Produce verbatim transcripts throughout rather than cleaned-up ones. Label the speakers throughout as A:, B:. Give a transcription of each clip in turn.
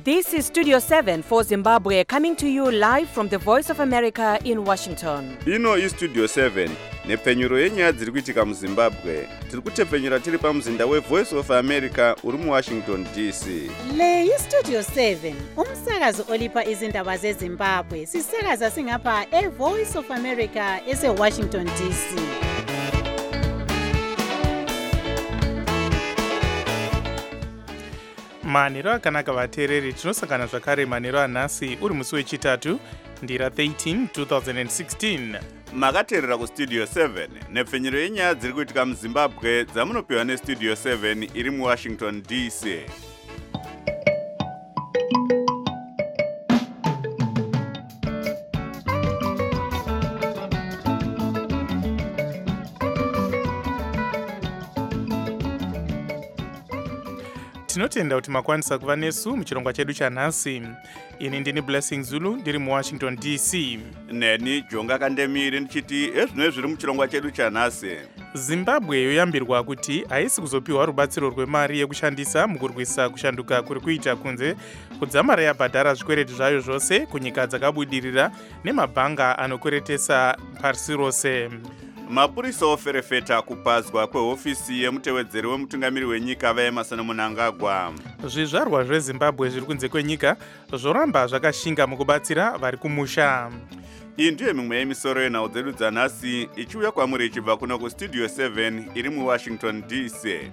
A: This is Studio seven for Zimbabwe, coming to you live from the Voice of America in Washington.
B: Ino is Studio seven, nepfenyuro yenyaya dziri kuitika muZimbabwe. Tiri kutepfenyura tiri pamuzinda weVoice of America uri muWashington D C.
C: Le yi Studio seven, umsakazo olipa izindaba zeZimbabwe. Sisakaza singapha eVoice of America eseWashington D C.
D: manhero akanaka vateereri, tinosangana zvakare manhero anhasi uri musi wechitatu ndira thirteen twenty sixteen.
B: Makateerera kuStudio seven, nepfenyuro yenyaya dziri kuitika muZimbabwe dzamunopiwa neStudio seven iri muWashington D C.
D: tinotenda kuti makwanisa kuva nesu muchirongwa chedu chanhasi. Ini ndini Blessing Zulu ndiri muWashington D C.
B: Neni Jonga Kandemiri ndichiti ezvino zviri muchirongwa chedu chanhasi.
D: Zimbabwe yoyambirwa kuti haisi kuzopiwa rubatsiro rwemari yekushandisa mukurwisa kushanduka kuri kuita kunze kudzamara yabhadhara zvikwereti zvayo zvose kunyika dzakabudirira nemabhanga anokweretesa pasi rose.
B: Mapurisa oferefeta kupazwa kwehofisi yemutevedzeri wemutungamiri wenyika vaEmmerson Mnangagwa.
D: Zvizvarwa zveZimbabwe zviri kunze kwenyika zvoramba zvakashinga mukubatsira vari kumusha.
B: Iyi ndiyo mimwe yemisoro yenhau dzedu dzanhasi ichiuya kwamuri ichibva kuno kuStudio seven iri muWashington D C.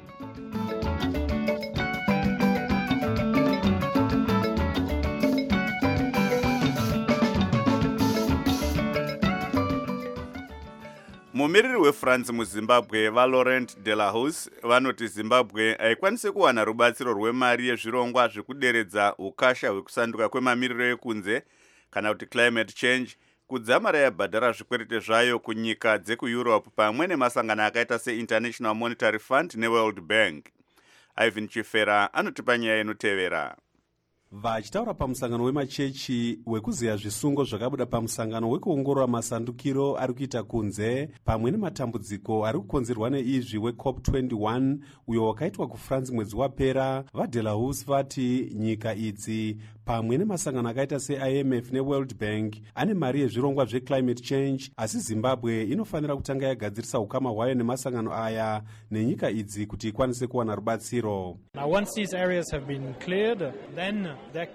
B: Mumiriri weFrance muZimbabwe vaLaurent Delahousse vanoti Zimbabwe haikwanisi kuwana rubatsiro rwemari yezvirongwa zvekuderedza ukasha hwekusanduka kwemamiriro ekunze kana kuti climate change kudzamara yabhadhara zvikwereti zvayo kunyika dzekuEurope pamwe nemasangano akaita seInternational Monetary Fund neWorld Bank. Ivan Chifera anotipa nyaya inotevera.
E: Vachitaura pamusangano wemachechi wekuziya zvisungo zvakabuda pamusangano wekuongorora masandukiro ari kuita kunze pamwe nematambudziko ari kukonzerwa neizvi weCOP twenty-one uyo wakaitwa kuFrance mwedzi wapera, vaDelahousse vati nyika idzi pamwe nemasangano akaita seI M F neWorld Bank ane mari yezvirongwa zveclimate change, asi Zimbabwe inofanira kutanga yagadzirisa ukama hwayo nemasangano aya nenyika idzi kuti ikwanise kuwana rubatsiro.
F: Now once these areas have been cleared, then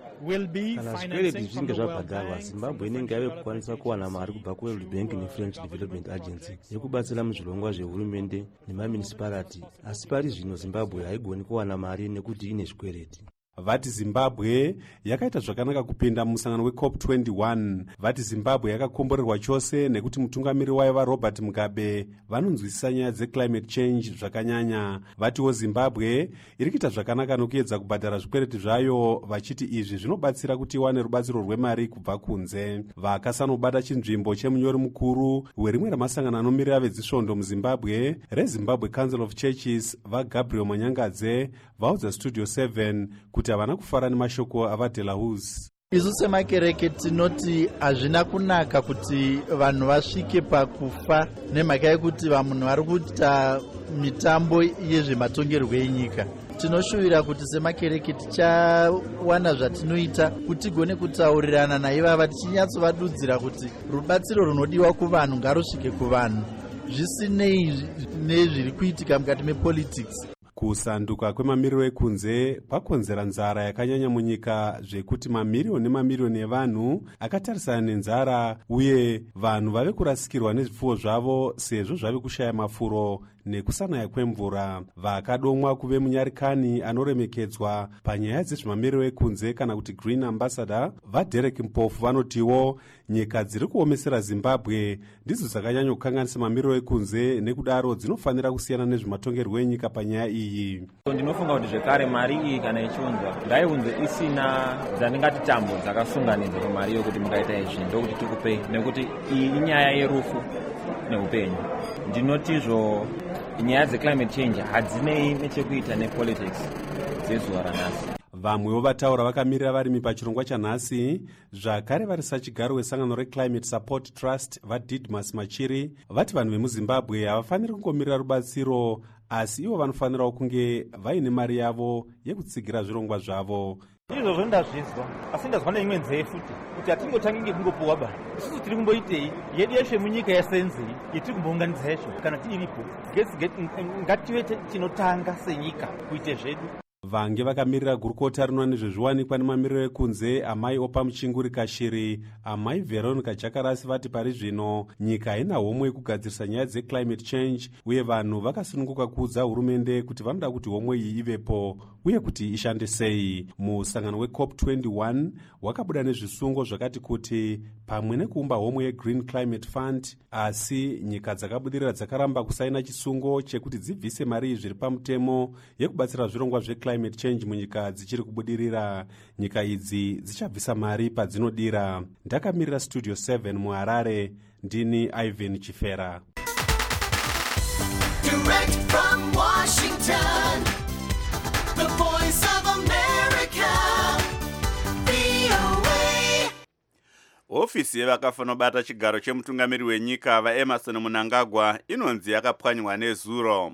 G: kana zvikwereti zvinge zvabhadharwa, Zimbabwe inenge yave kukwanisa kuwana mari kubva kuWorld Bank neFrench Development Agency yekubatsira muzvirongwa zvehurumende nemamunicipality, asi pari zvino Zimbabwe haigoni kuwana mari nekuti ine zvikwereti.
E: Vati Zimbabwe yakaita zvakanaka kupinda mumusangano weCOP twenty-one. Vati Zimbabwe yakakomborerwa chose nekuti mutungamiri wayo vaRobert Mugabe vanonzwisisa nyaya dzeclimate change zvakanyanya. Vatiwo Zimbabwe iri kuita zvakanaka nokuedza kubhadhara zvikwereti zvayo, vachiti izvi zvinobatsira kuti iwane rubatsiro rwemari kubva kunze. Vakasanobata chinzvimbo chemunyori mukuru werimwe ramasangano anomirira vedzisvondo muZimbabwe reZimbabwe Council of Churches vaGabriel Manyangadze vaudza Studio seven kuti havana kufara nemashoko avaDelahousse.
H: Isu semakereke tinoti hazvina kunaka kuti vanhu vasvike pakufa nemhaka yekuti vanhu vari kuita mitambo yezvematongerwo enyika. Tinoshuvira kuti semakereke tichawana zvatinoita kuti tigone kutaurirana naivava tichinyatsovadudzira kuti rubatsiro runodiwa kuvanhu ngarusvike kuvanhu zvisinei nezviri kuitika mukati mepolitics.
E: Kusanduka kwemamiriro ekunze kwakonzera nzara yakanyanya munyika zvekuti mamiriyoni nemamiriyoni evanhu akatarisana nenzara uye vanhu vave kurasikirwa nezvipfuwo zvavo sezvo zvave kushaya mafuro nekusanaya kwemvura. Vakadomwa kuve munyarikani anoremekedzwa panyaya dzezvemamiriro ekunze kana kuti Green Ambassador vaDerek Mpofu vanotiwo nyika dziri kuomesera Zimbabwe ndidzo dzakanyanya kukanganisa mamiriro ekunze, nekudaro dzinofanira kusiyana nezvematongerwo enyika panyaya iyi.
I: Ndinofunga kuti zvekare mari iyi kana ichiunzwa ngaiunze isina dzandingati tambo dzakasunganidza pamari yokuti mungaita izvi ndokuti tikupei, nekuti iyi inyaya yerufu neupenyu. Ndinotizvo nyaya dzeclimate change hadzinei nechekuita nepolitics dzezuva ranhasi.
E: Vamwewo vataura vakamirira varimi pachirongwa chanhasi zvakare vari sachigaro wesangano reClimate Support Trust vaDidmus Machiri vati vanhu vemuZimbabwe havafaniri kungomirira rubatsiro, asi ivo vanofanirawo kunge vaine mari yavo yekutsigira zvirongwa zvavo.
J: izvozvo ndazvizwa asi ndazwa neimwe nzeve futi kuti hatingotangi ngekungopuwa bani isusu tiri kumboitei yedu yacho yemunyika yasenzei yetiri kumbounganidza yacho kana tiiripo ngative tinotanga senyika kuite zvedu.
E: vange vakamirira gurukota rinoona nezvezviwanikwa nemamiriro ekunze amai opa muchinguri kashiri amai veronica jakarasi vati pari zvino nyika haina homwe yekugadzirisa nyaya dzeclimate change uye vanhu vakasununguka kuudza hurumende kuti vanoda kuti homwe iyi ivepo uye kuti ishande sei. Musangano wecop twenty-one wakabuda nezvisungo zvakati kuti pamwe nekuumba homwe yegreen climate fund, asi nyika dzakabudirira dzakaramba kusaina chisungo chekuti dzibvise mari zviri pamutemo yekubatsira zvirongwa zveclimate change munyika dzichiri kubudirira. Nyika idzi dzichabvisa mari padzinodira. Ndakamirira studio seven muharare, ndini Ivan Chifera.
K: Direct from Washington, the voice of America, V O A.
B: Ofisi yevakafanobata chigaro chemutungamiri wenyika vaEmerson Mnangagwa inonzi yakapwanywa nezuro.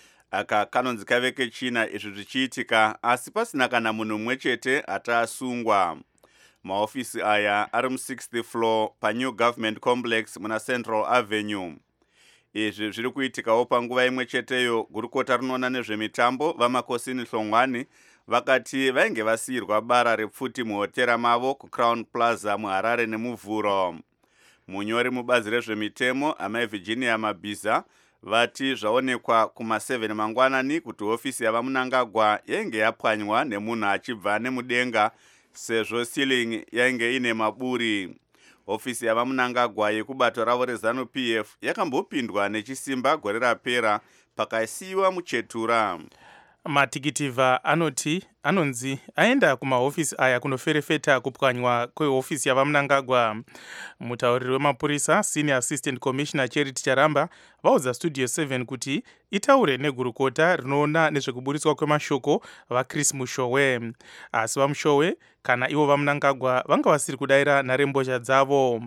B: Aka kanonzi kaveke china izvi zvichiitika asi pasina kana munhu mumwe chete atasungwa. Maofisi aya ari mu-sixth floor paNew Government Complex muna Central Avenue. Izvi zviri kuitikawo panguva imwe cheteyo gurukota rinoona nezvemitambo vaMakosini Hlongwane vakati vainge vasiyirwa bara repfuti muhotera mavo kuCrown Plaza muHarare nemuvhuro. Munyori mubazi rezvemitemo amai Virginia Mabhiza vati zvaonekwa kuma seven mangwanani kuti ofisi yavaMnangagwa yainge yapwanywa nemunhu achibva nemudenga sezvo ceiling yainge ine maburi. Ofisi yavaMnangagwa yekubato ravo reZANU P F yakambopindwa nechisimba gore rapera pakasiyiwa muchetura.
D: Matikitivha anoti anonzi aenda kumahofisi aya kunoferefeta kupwanywa kweofisi yavaMnangagwa. Mutauriri wemapurisa Senior Assistant Commissioner Charity Charamba vaudza Studio seven kuti itaure negurukota rinoona nezvekuburiswa kwemashoko vaChris Mushowe. Asi vaMushowe kana ivo vaMnangagwa vanga vasiri kudaira nharembozha dzavo.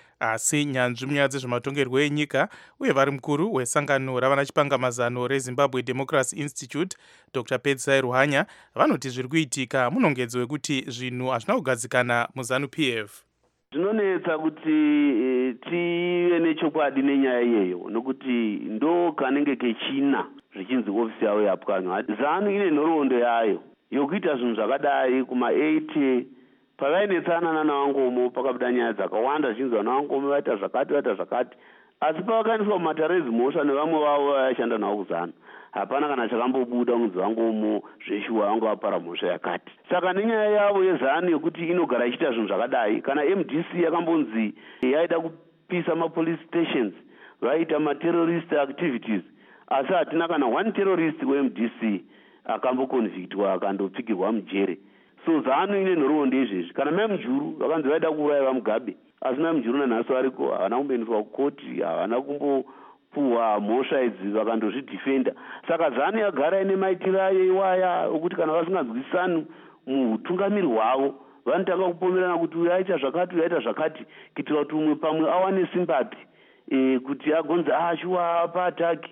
D: Asi nyanzvi munyaya dzezvematongerwo enyika uye vari mukuru wesangano ravana chipangamazano reZimbabwe Democracy Institute Doctor Pedzai Ruhanya vanoti zviri kuitika munongedzo wekuti zvinhu hazvina kugadzikana muZANU P F.
L: Zvinonetsa kuti e, tive nechokwadi nenyaya iyeyo nokuti ndo kanenge kechina zvichinzi ofisi yavo yapwanywa. ZANU ine nhoroondo yayo yokuita zvinhu zvakadai kuma eighty pavainetsana naNawangomo pakabuda nyaya dzakawanda zhinji vaNawangomo vaita zvakati vaita zvakati asi pavakaendeswa kumatarezi mhosva nevamwe vavo vaishanda navo kuZANU hapana kana chakambobuda kunzi Wangomo zveshuwa vanga vapara mhosva yakati. Saka nenyaya yavo yeZANU yekuti inogara ichiita zvinhu zvakadai kana M D C yakambonzi yaida kupisa mapolice stations vaita materrorist activities asi hatina kana one terrorist weM D C akamboconvictwa akandopfigirwa mujere. So ZANU ine nhoroondo izvezvi kana mai Mujuru vakanzi vaida kuuraya Mugabe asi mai Mujuru nanhasi variko havana kumboendeswa kukoti havana kumbopuhwa mhosva idzi vakandozvidhifenda. Saka ZANU yagara ine maitiro ayo iwaya okuti kana vasinganzwisani mutungamiri hwavo vanotanga kupomerana kuti uyu aita zvakati uyu aita zvakati kuitira kuti umwe pamwe awane sympathy e, kuti agonzi ashuwa paataki.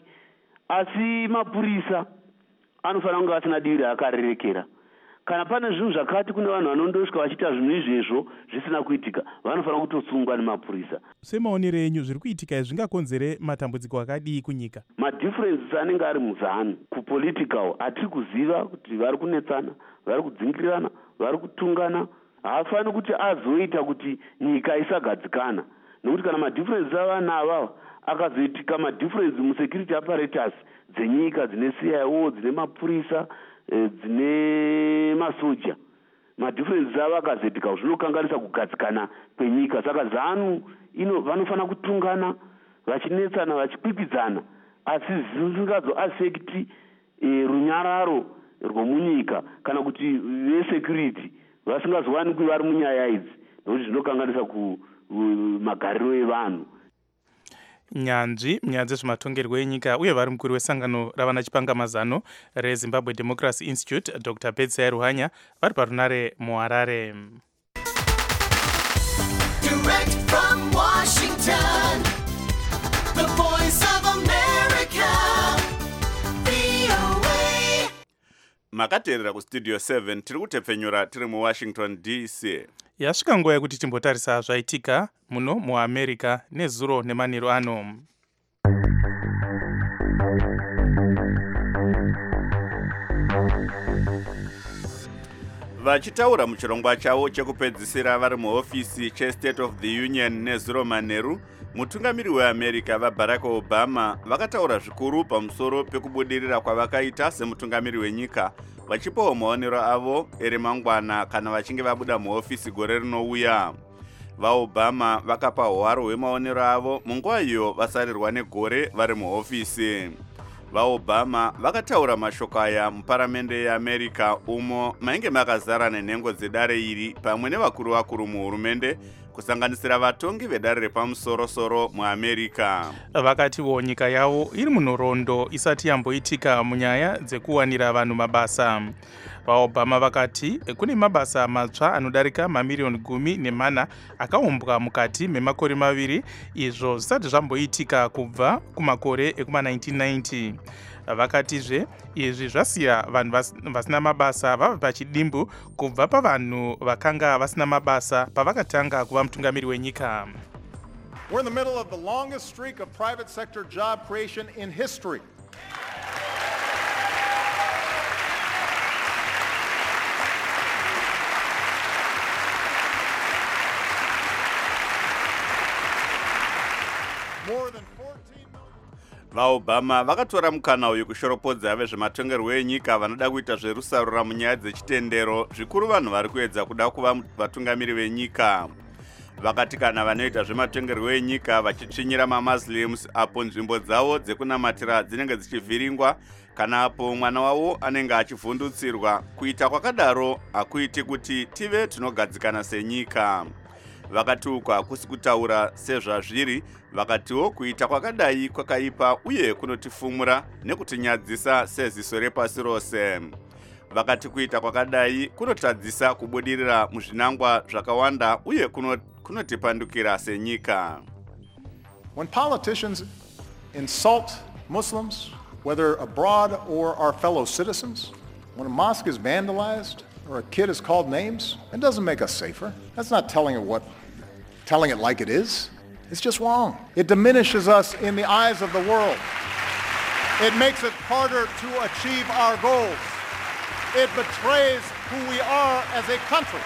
L: Asi mapurisa anofanira kunge asina divi raakarerekera. Kana pane zvinhu zvakati kune vanhu vanondosvika vachiita zvinhu izvezvo zvisina kuitika vanofanira kutosungwa nemapurisa.
D: Semaonero enyu zviri kuitika zvingakonzere matambudziko akadii kunyika?
L: Madifferences anenge ari muZANU kupolitical hatiri kuziva kuti vari kunetsana vari kudzingirirana vari kutungana. Haafaniri kuti azoita kuti nyika isagadzikana nokuti kana madifferences avanhu avava akazoitika madifferences musecurity apparatus dzenyika dzine C I O dzine mapurisa dzine masoja madifferences ava akazoitika zvinokanganisa kugadzikana kwenyika. Saka ZANU ino vanofanira kutungana vachinetsana vachikwikwidzana asi zvisingazoafekti e, runyararo rwomunyika kana kuti vesecurity vasingazowanikwi vari munyaya idzi nokuti zvinokanganisa ku magariro evanhu.
D: Nyanzvi munyaya dzezvematongerwo enyika uye vari mukuru wesangano ravana chipangamazano reZimbabwe Democracy Institute Doctor Pedzai Ruhanya vari parunare muHarare.
K: Direct from Washington, the voice of America, V O A.
B: makateerera kustudio seven tiri kutepfenyura tiri muwashington D C.
D: Yasvika nguva yekuti timbotarisa zvaitika muno muamerica nezuro nemanheru ano.
B: Vachitaura muchirongwa chavo chekupedzisira vari muhofisi che-State of the Union nezuro manheru, mutungamiri weAmerica vaBarack Obama vakataura zvikuru pamusoro pekubudirira kwavakaita semutungamiri wenyika, vachipawo maonero avo eri mangwana kana vachinge vabuda muhofisi gore rinouya. VaObama vakapa hwaro hwemaonero avo munguva iyo vasarirwa negore vari muhofisi. VaObama vakataura mashoko aya muparamende yeAmerica umo mainge makazara nenhengo dzedare iri pamwe nevakuru vakuru muhurumende kusanganisira vatongi vedare repamusoro-soro muAmerica.
D: Vakatiwo nyika yavo iri munhoroondo isati yamboitika munyaya dzekuwanira vanhu mabasa. VaObama vakati kune mabasa matsva anodarika mamiriyoni gumi nemana akaumbwa mukati memakore maviri, izvo zvisati zvamboitika kubva kumakore ekuma nineteen ninety. Vakatizve izvi zvasiya vanhu vasina mabasa vava pachidimbu kubva pavanhu vakanga vasina mabasa pavakatanga kuva mutungamiri wenyika.
M: We're in the middle of the longest streak of private sector job creation in history. More than
B: VaObama vakatora mukana uyu kushoropodza vezvematongerwo enyika vanoda kuita zverusarura munyaya dzechitendero, zvikuru vanhu vari kuedza kuda kuva vatungamiri venyika. Vakati kana vanoita zvematongerwo enyika vachitsvinyira maMuslims apo nzvimbo dzavo dzekunamatira dzinenge dzichivhiringwa, kana apo mwana wavo anenge achivhundutsirwa, kuita kwakadaro hakuiti kuti tive tinogadzikana senyika. Vakati uku hakusi kutaura sezvazviri, vakatiwo kuita kwakadai kwakaipa uye kunotifumura nekutinyadzisa seziso repasi rose. Vakati kuita kwakadai kunotadzisa kubudirira muzvinangwa zvakawanda uye kunotipandukira senyika.
M: When politicians insult Muslims, whether abroad or our fellow citizens, when a mosque is vandalized or a kid is called names, it doesn't make us safer. That's not telling it what, telling it like it is. It's just wrong. It diminishes us in the eyes of the world. It makes it harder to achieve our goals. It betrays who we are as a country.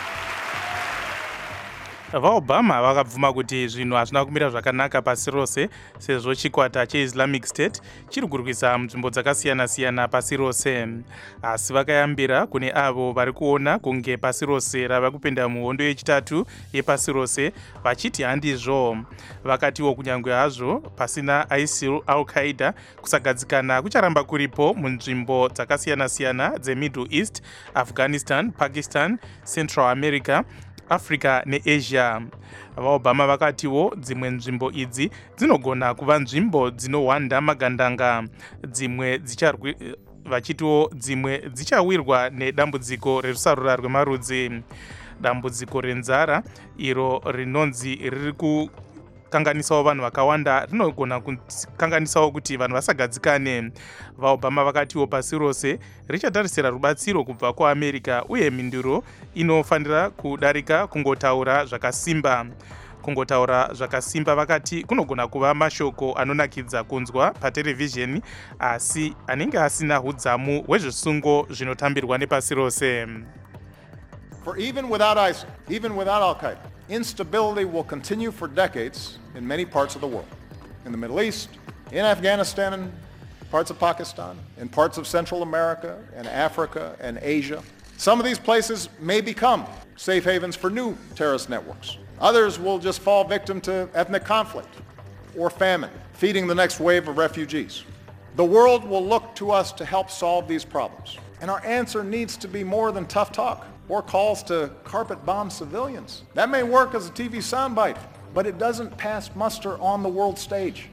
D: VaObama vakabvuma kuti zvinhu hazvina kumira zvakanaka pasi rose sezvo chikwata cheIslamic State chiri kurwisa munzvimbo dzakasiyana-siyana pasi rose. Asi vakayambira kune avo vari kuona kunge pasi rose rava kupinda muhondo yechitatu yepasi rose, vachiti handizvo. Vakatiwo kunyange hazvo pasina ISIL, Al-Qaeda, kusagadzikana kucharamba kuripo munzvimbo dzakasiyana-siyana dzeMiddle East, Afghanistan, Pakistan, Central America, Africa neAsia. VaObama vakatiwo dzimwe nzvimbo idzi dzinogona kuva nzvimbo dzinowanda magandanga, dzimwe dzicharwi vachitiwo dzimwe dzichawirwa nedambudziko rerusarura rwemarudzi. Dambudziko renzara iro rinonzi riri kukanganisawo vanhu vakawanda rinogona kukanganisawo kuti vanhu vasagadzikane. VaObama vakatiwo pasi rose richatarisira rubatsiro kubva kuAmerica uye minduro inofanira kudarika kungotaura zvakasimba. Kungotaura zvakasimba vakati kunogona kuva mashoko anonakidza kunzwa paterevhizheni asi anenge asina hudzamu hwezvisungo zvinotambirwa nepasi rose.
M: For even without ISIL, even without Al-Qaeda, instability will continue for decades in many parts of the world. In the Middle East, in Afghanistan, and parts of Pakistan, in parts of Central America and Africa and Asia. Some of these places may become safe havens for new terrorist networks. Others will just fall victim to ethnic conflict or famine, feeding the next wave of refugees. The world will look to us to help solve these problems. And our answer needs to be more than tough talk or calls to carpet bomb civilians. That may work as a T V soundbite, but it doesn't pass muster on the world stage.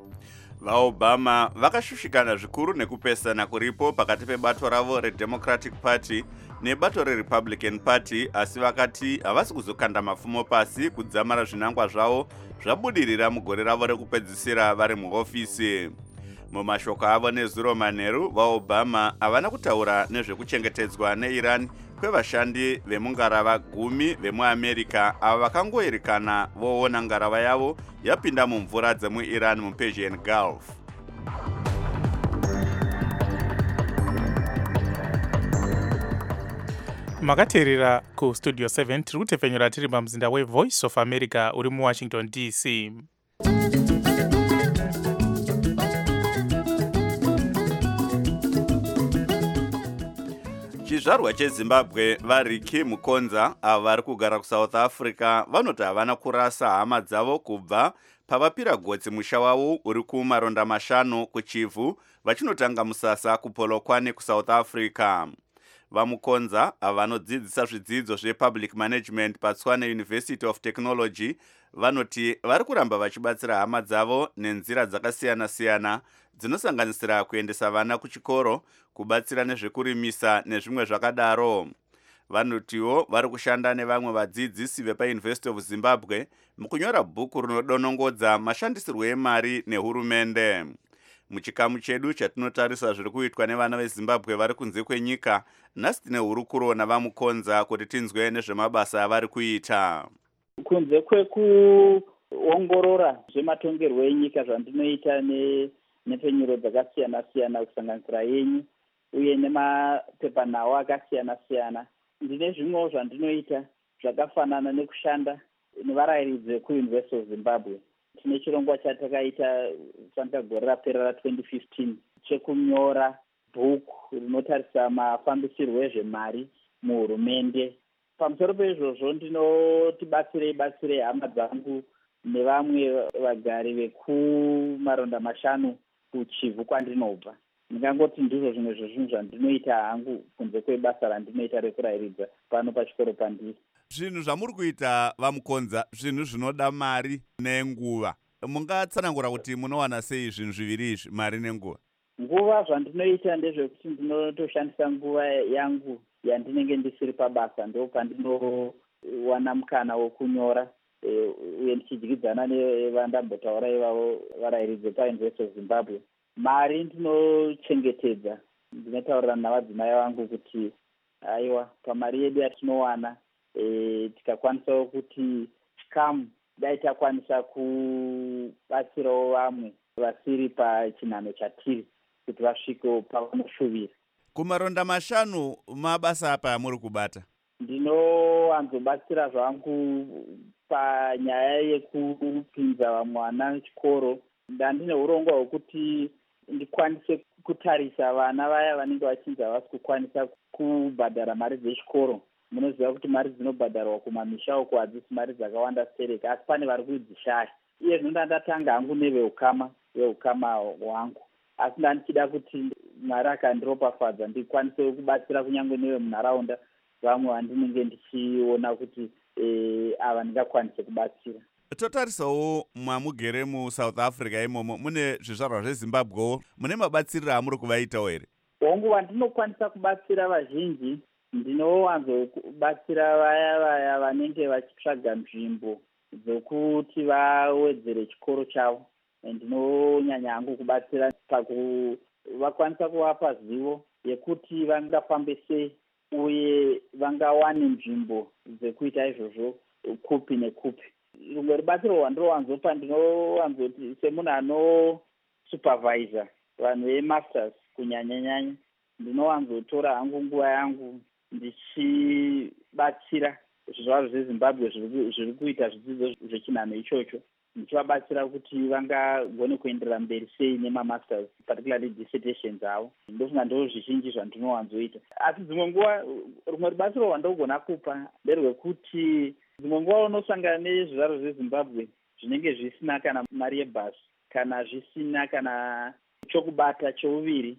B: VaObama vakashushikana zvikuru nekupesana kuripo pakati pebato ravo reDemocratic Party nebato reRepublican Party, asi vakati havasi kuzokanda mafumo pasi kudzamara zvinangwa zvavo zvabudirira mugore ravo rekupedzisira vari muhofisi. mumashoko avo nezuro manheru vaobama havana kutaura nezvekuchengetedzwa neiran kwevashandi vemungarava gumi vemuamerica avo vakangoerekana voona ngarava yavo yapinda mumvura dzemuiran mupersian gulf.
D: makateerera kustudio seven tiri kutepfenyura tiri pamuzinda wevoice of america uri muwashington D C.
B: chizvarwa chezimbabwe variki mukonza avo vari kugara kusouth africa vanoti havana kurasa hama dzavo kubva pavapira gotsi musha wavo uri kumaronda mashanu kuchivhu vachinotanga musasa kupolokwane kusouth africa. Vamukonza avo vanodzidzisa zvidzidzo zvepublic management paTshwane University of Technology vanoti vari kuramba vachibatsira hama dzavo nenzira dzakasiyana-siyana dzinosanganisira kuendesa vana kuchikoro, kubatsira nezvekurimisa nezvimwe zvakadaro. Vanotiwo vari kushanda nevamwe vadzidzisi vepaUniversity of Zimbabwe mukunyora bhuku rinodonongodza mashandisirwo emari nehurumende. Muchikamu chedu chatinotarisa zviri kuitwa nevana veZimbabwe vari kunze kwenyika, nhasi tine hurukuro navamukonza kuti tinzwe nezvemabasa avari kuita.
N: Kunze kwekuongorora zvematongerwo enyika zvandinoita nepfenyuro dzakasiyana-siyana kusanganisira yenyu uye nemapepanhau akasiyana-siyana, ndine zvimwewo zvandinoita zvakafanana nekushanda nevarayiridzi vekuUniversity of Zimbabwe. Tine chirongwa chatakaita saka gore rapera ra twenty fifteen chekunyora bhuku rinotarisa mafambisirwo ezvemari muhurumende. Pamusoro pezvozvo ndinoti batsirei batsirei hama dzangu nevamwe vagari vekumaronda mashanu kuchivhu kwandinobva. Ndingangoti ndizvo zvimwe zvezvinhu zvandinoita hangu kunze kwebasa randinoita rekurayiridza pano pachikoro pandiri.
B: Zvinhu zvamuri kuita vamukonza zvinhu zvinoda mari nenguva. Mungatsanangura kuti munowana sei zvinhu zviviri izvi, mari nenguva?
N: Nguva zvandinoita ndezvekuti ndinotoshandisa nguva yangu yandinenge ndisiri pabasa, ndo pandinowana mukana wokunyora uye ndichidyidzana nevandambotaura ivavo varayiridzi paUniversity of Zimbabwe. Mari ndinochengetedza, ndinotaurira navadzimai vangu kuti aiwa pamari yedu yatinowana E, tikakwanisawo kuti chikamu dai takwanisa kubatsirawo vamwe vasiri pachinhano chatiri kuti vasvike pavanoshuvira.
B: Kumaronda mashanu mabasa apa amuri kubata?
N: Ndinowanzobatsira zvangu panyaya yekupinza vamwe vana chikoro. Ndandine urongwa hwekuti ndikwanise kutarisa vana vaya vanenge vachinzi havasi kukwanisa kubhadhara mari dzechikoro. Munoziva kuti mari dzinobhadharwa kumamisha uko hadzisi mari dzakawanda sekereka, asi pane vari kudzishaya. Iye zvino ndatanga hangu neveukama veukama hwangu, asi ndandichida kuti Mwari akandiropafadza ndikwanise kubatsira kunyange nevemunharaunda vamwe vandinenge ndichiona kuti e, ava ndingakwanise kubatsira.
B: Totarisawo mwamugere muSouth Africa imomo mune zvizvarwa zveZimbabwewo, mune mabatsiriro amuri kuvaitawo here?
N: Hongu vandinokwanisa kubatsira vazhinji, ndinowanzobatsira vaya vaya vanenge vachitsvaga nzvimbo dzokuti vawedzere chikoro chavo. Ndinonyanya hangu kubatsira pakuvakwanisa kuvapa zivo yekuti vangafambe sei uye vangawane nzvimbo dzekuita izvozvo kupi nekupi. Rumwe rubatsiro rwandinowanzopa, ndinowanzoti semunhu anosupervisa vanhu vemasters kunyanya-nyanya, ndinowanzotora hangu nguva yangu ndichibatsira zvizvarwa zveZimbabwe zviri kuita zvidzidzo zvechinhano ichocho, ndichivabatsira kuti vangagone kuenderera mberi sei nemamasters, particularly dissertations avo. Ndofunga ndo zvizhinji zvandinowanzoita. Asi dzimwe nguva rumwe rubatsiro rwandogona kupa nderwekuti dzimwe nguva unosangana nezvizvarwa zveZimbabwe zvinenge zvisina kana mari yebhasi kana zvisina kana chokubata chouviri,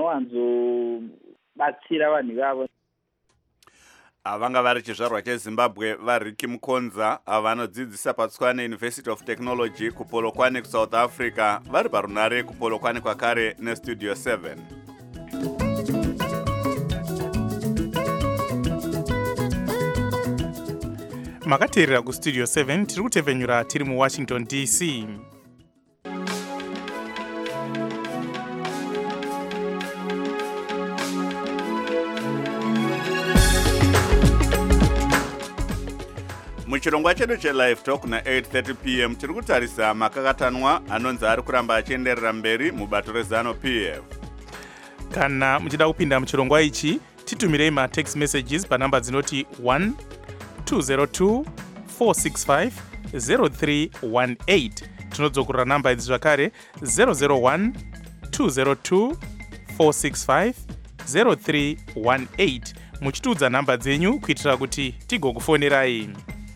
N: ndinowanzobatsira vanhu vavo.
B: Vanga vari chizvarwa cheZimbabwe vaRicky Mukonza vanodzidzisa paTshwane University of Technology kupolokwane kuSouth Africa, vari parunare kupolokwane kwakare neStudio seven.
D: Makateerera kuStudio seven tiri kutepfenyura tiri muWashington D C.
B: muchirongwa chedu chelive talk na eight thirty p m tiri kutarisa makakatanwa anonzi ari kuramba achienderera mberi mubato rezano p f.
D: Kana muchida kupinda muchirongwa ichi titumirei matext messages panamba dzinoti one two zero two four six five zero three one eight. Tinodzokorera namba idzi zvakare zero zero one two zero two four six five zero three one eight. Muchitudza namba dzenyu kuitira kuti tigokufonerai.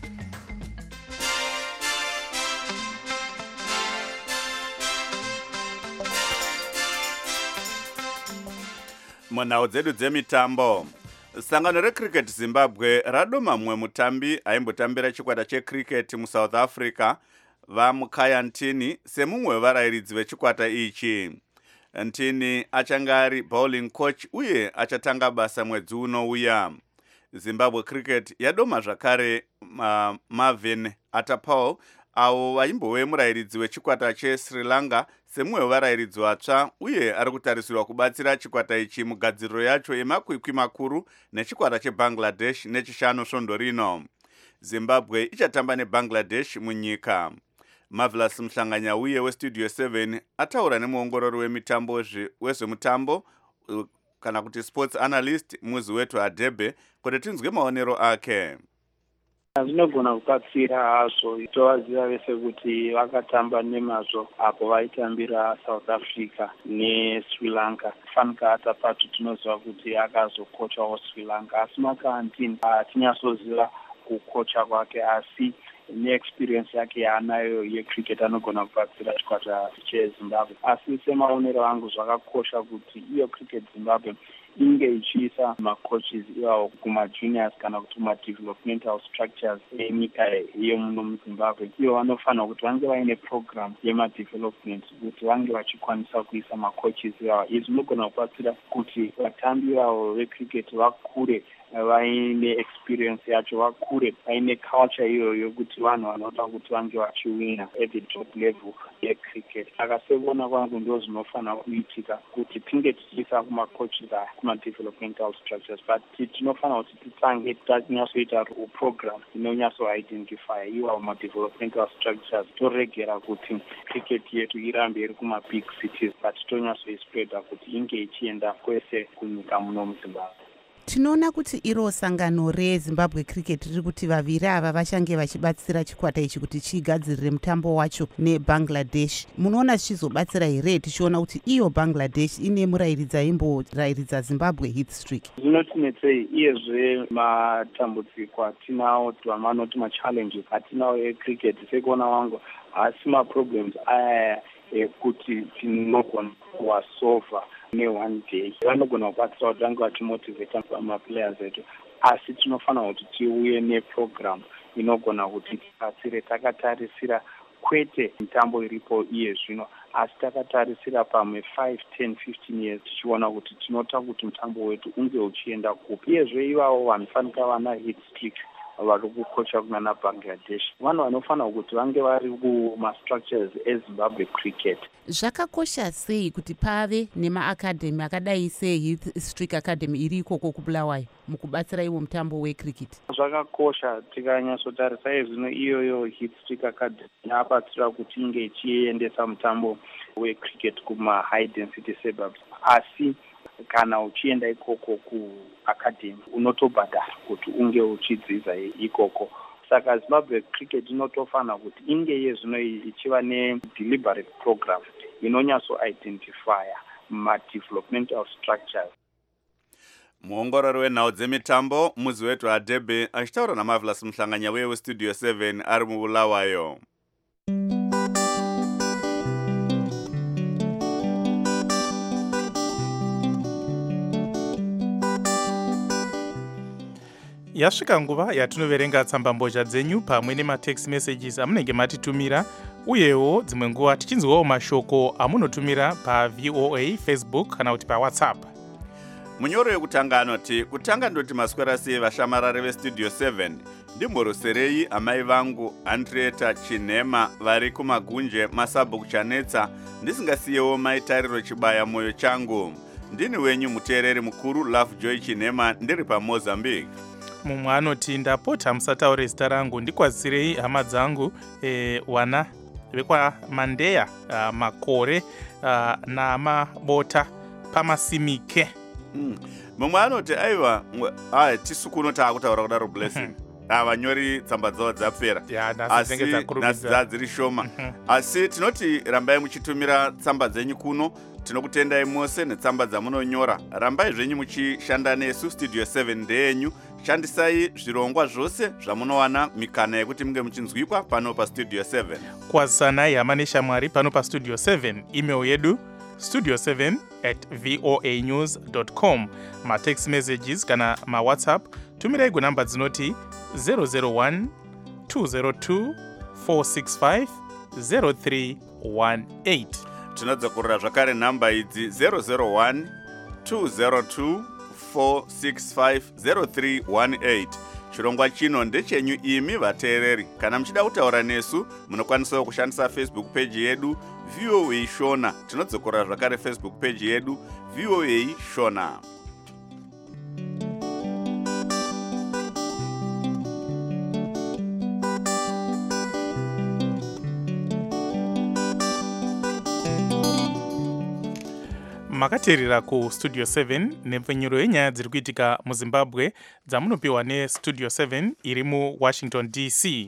B: Munhau dzedu dzemitambo, sangano recricket Zimbabwe radoma mumwe mutambi aimbotambira chikwata checricket muSouth Africa vaMukaya Ntini semumwe wevarairidzi vechikwata ichi. Ntini achange ari bowling coach uye achatanga basa mwedzi unouya. Zimbabwe Cricket yadoma zvakare uh, Marvin Atapao avo vaimbove murairidzi wechikwata cheSri Lanka semumwe wevarairidzi vatsva uye ari kutarisirwa kubatsira chikwata ichi mugadziriro yacho yemakwikwi makuru nechikwata cheBangladesh nechishanu svondo rino. Zimbabwe ichatamba neBangladesh munyika. Marvelous Mhlanganya uye westudio seven ataura nemuongorori wemitambo wezvemutambo kana kuti sports analyst muzi wetu Adebe kuti tinzwe maonero ake.
O: Zvinogona kubatsira hazvo tovaziva vese kuti vakatamba nemazvo apo vaitambira South Africa neSri Lanka. Fanika Atapatu tinoziva kuti akazokochawo Sri Lanka, asi Maka Ntini hatinyasoziva kukocha kwake, asi neexperience yake yaanayo yecricket anogona kubatsira chikwata cheZimbabwe. Asi semaonero angu zvakakosha kuti iyo cricket Zimbabwe inge ichiisa macoaches iwawo kumajuniors kana kuti kumadevelopmental structures enyika yemuno muZimbabwe. Ivo vanofanira kuti vange vaine program yemadevelopment kuti vange vachikwanisa kuisa macoaches iwawo. Izvi zvinogona kubatsira kuti vatambi iwawo vecricket vakure vaine experience yacho, vakure vaine culture iyoyo yokuti vanhu vanoda kuti vange vachiwina at the top level yecricket. Akasekuona kwangu ndo zvinofanira kuitika kuti tinge tichiisa kumacoaches aya kuma-developmental structures, but tinofanira kuti titange tanyatsoita program inonyatsoidentify iwawo ma-developmental structures toregera kuti cricket yetu irambe iri kuma-big cities, but tonyatsoispreada kuti inge ichienda kwese kunyika muno muZimbabwe.
P: Tinoona kuti iro sangano reZimbabwe Cricket riri kuti vaviri ava vachange vachibatsira chikwata ichi kuti chigadzirire mutambo wacho neBangladesh. Munoona zvichizobatsira here tichiona kuti iyo Bangladesh ine murairidzi aimborairidza Zimbabwe hit streak?
O: Zvinotinetsei iyezve matambudziko atinawo vamanoti machallenges atinawo ecricket sekuona wangu, asi maproblems aya ekuti tinogona kuwasolva ne-one day. Vanogona kubatsira kuti vange vachimotivata maplayers etu, asi tinofanira kuti tiuye neprogram inogona kuti tibatsire takatarisira kwete mitambo iripo iye zvino, asi takatarisira pamwe five, ten, fifteen years tichiona kuti tinota kuti mutambo wetu unge uchienda kupi. Iyezve ivavo vanofanika vana hit streak vari kukocha kunana Bangladesh, vanhu vanofanira kuti vange vari kuma-structures eZimbabwe Cricket.
P: Zvakakosha sei kuti pave nemaakadhemi akadai seHeath Streak Academy iri ikoko kuBulawayo mukubatsira iwo mutambo wecricket?
O: Zvakakosha tikanyatsotarisa izvino iyoyo Heath Streak Academy yabatsira kuti inge ichiendesa mutambo wecricket kuma-high density suburbs, asi kana uchienda ikoko kuacademy unotobhadhara kuti unge uchidzidza ikoko. Saka Zimbabwe Cricket inotofanira kuti inge yezvino ichiva ne-deliberate program inonyatsoidentifya ma-developmental structures.
B: Muongorori wenhau dzemitambo muzi wetu Adebe achitaura naMarvelous Mhlanganya westudio seven ari muBulawayo.
D: Yasvika nguva yatinoverenga tsambambozha dzenyu pamwe nematext messages amunenge matitumira, uyewo dzimwe nguva tichinzwawo mashoko amunotumira paVoa Facebook kana kuti paWhatsApp.
B: Munyoro yekutanga anoti kutanga ndoti maswera sei vashamarare vestudio seven ndimboroserei amai vangu Andrieta Chinema vari kumagunje masabhu kuchanetsa ndisingasiyewo maitariro chibaya moyo changu. Ndini wenyu muteereri mukuru Lovejoy Chinema ndiri paMozambique.
D: mumwe anoti ndapota musataure zita rangu ndikwazisirei hama dzangu e, wana vekwamandeya uh, makore uh, namabota pamasimike.
B: mm. mumwe anoti aiwa aya tisu kuno taakutaura kudaro blessing vanyori tsamba dzavo dzapera asi nhasi dzadziri shoma asi tinoti rambai muchitumira tsamba dzenyu kuno. Tinokutendai mose netsamba dzamunonyora. Rambai zvenyu muchishanda nesu. Studio seven ndeyenyu. Shandisai zvirongwa zvose zvamunowana mikana yekuti munge muchinzwikwa pano pa Studio seven.
D: Kwazanai hama neshamwari pano pa Studio seven. Email yedu studio seven at voa news dot com. Ma text messages kana ma WhatsApp tumirai kunamba dzinoti zero zero one two zero two four six five zero three one eight.
B: Tinodzokorera zvakare nhamba idzi zero zero one two zero two four six five zero three one eight. Chirongwa chino ndechenyu imi vateereri. Kana muchida kutaura nesu munokwanisawo kushandisa Facebook page yedu V O A Shona. Tinodzokorera zvakare Facebook page yedu V O A Shona.
D: makateerera ku Studio seven nepfenyuro yenyaya dziri kuitika muZimbabwe dzamunopiwa neStudio seven iri mu Washington D C.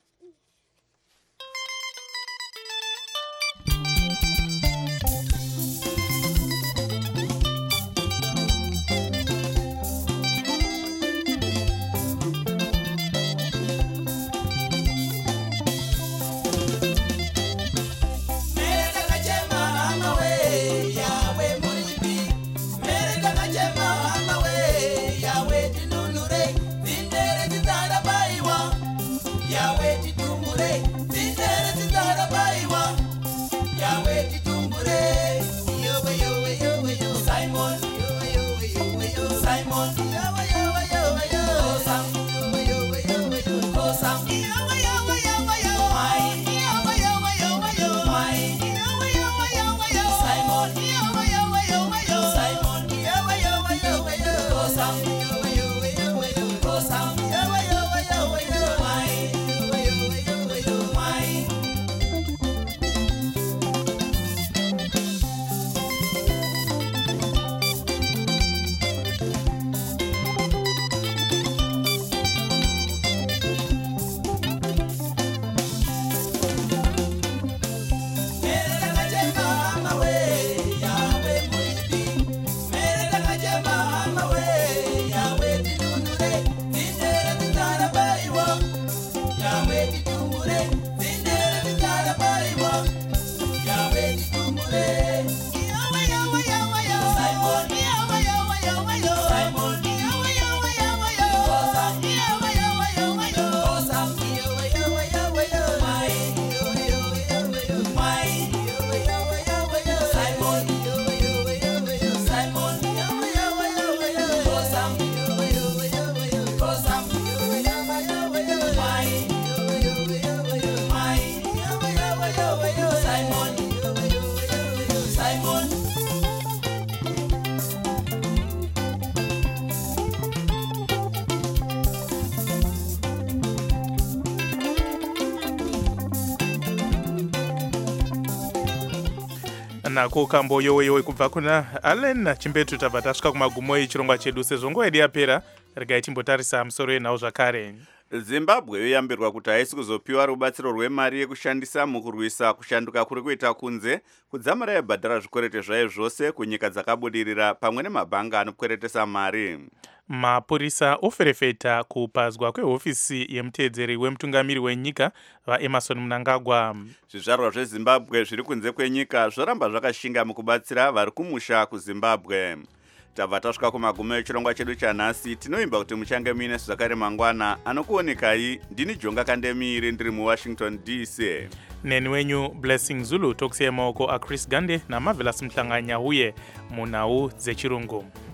D: nako kambo yoweyowe kubva kuna Allen chimbetu tabva tasvika kumagumo echirongwa chedu sezvo nguva yedu yapera. Regai timbotarisa musoro yenhau zvakare.
B: Zimbabwe yoyambirwa kuti haisi kuzopiwa rubatsiro rwemari yekushandisa mukurwisa kushanduka kuri kuita kunze kudzamara yabhadhara zvikwerete zvayo zvose kunyika dzakabudirira pamwe nemabhanga anokweretesa mari.
D: Mapurisa oferefeta kupazwa kwehofisi yemuteedzeri wemutungamiri wenyika vaEmerson Mnangagwa.
B: Zvizvarwa zveZimbabwe zviri kunze kwenyika zvoramba zvakashinga mukubatsira vari kumusha kuZimbabwe. Tabva tasvika kumagumo echirongwa chedu chanhasi. Tinoimba kuti muchange muine zvakare mangwana. Anokuonekai ndini Jonga Kandemiri ndiri muWashington D C.
D: Neni wenyu Blessing Zulu tokusiya maoko aChris Gande naMarvelous Mhlanganya huye munhau dzechirungu.